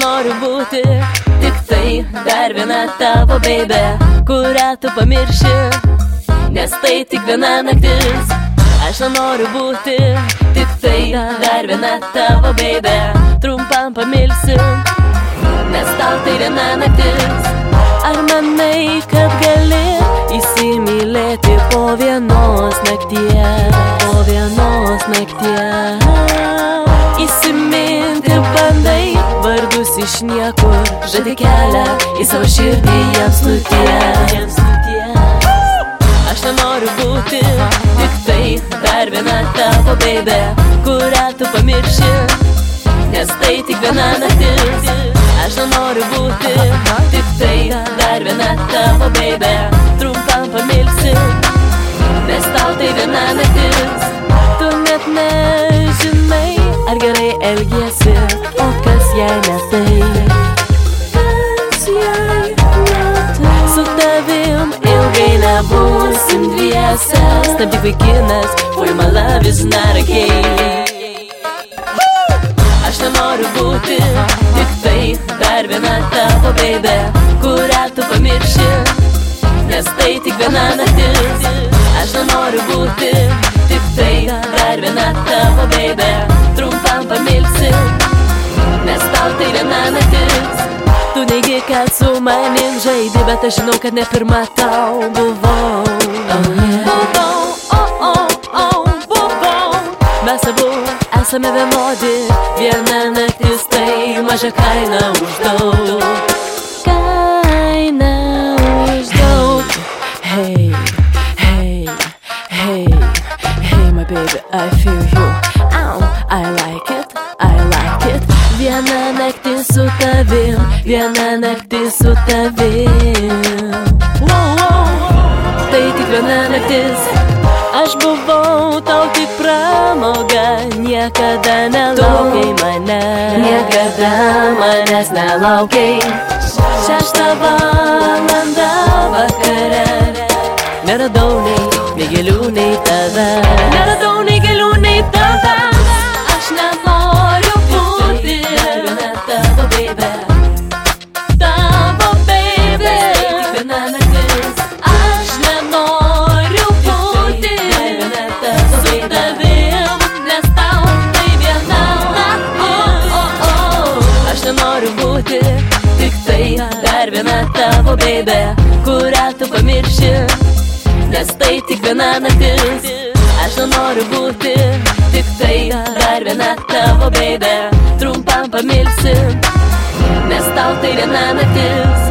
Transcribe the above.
nenoriu būti tik tai dar viena tavo baby, kurią tu pamirši, nes tai tik viena naktis. Aš nenoriu būti tik tai dar viena tavo baby, trumpam pamilsi, nes tau tai viena naktis. Ar manai, kad gali įsimylėti po vienos nakties, po vienos nakties? Įsiminti bandai vardus iš niekur, žadi kelią į savo širdį jiems nuties. Aš nenoriu būti tik tai dar viena tavo baby, kurią tu pamirši, nes tai tik viena naktis. Aš nenoriu būti tik tai dar viena tavo baby, trumpam pamilsi, nes tau tai viena naktis. Tu net nežinai, ar gerai elgiesi, o kas jei ne tai? Kas jei ne tai? Su tavim ilgai nebūsim dviese, stabdyk vaikinas, for my love is not okay. Aš nenoriu būti tik tai dar viena tavo baby, kurią tu pamirši, nes tai tik viena naktis. Aš nenoriu būti tik tai dar viena tavo baby, trumpam pamilsi, nes tau tai viena naktis. Tu neigi, kad su manim žaidi, bet aš žinau, kad ne pirma tau buvau. Mes abu esame vienodi, viena naktis tai maža kaina už daug. Kaina už daug. Hey, hey, hey, hey my baby, I feel you. Ow, I like it, I like it. Viena naktis su tavim, viena naktis su tavim. Tai tik viena naktis. Aš buvau tau tik pramoga, niekada nelaukiai mane, niekada manęs nelaukiai. 6 valanda vakare, neradau nei gėlių, nei tave, neradau nei gėlių, nei tave. Aš nenoriu būti viena tavo baby, tavo baby, tik viena naktis. Aš nenoriu būti viena tavo su tavim, nes tau tai viena naktis. Aš nenoriu būti tik tai dar viena tavo baby, kurią tu pamirši, nes tai tik viena naktis. Aš nenoriu būti tik tai dar viena tavo baby, trumpam pamilsi, nes tau tai viena naktis.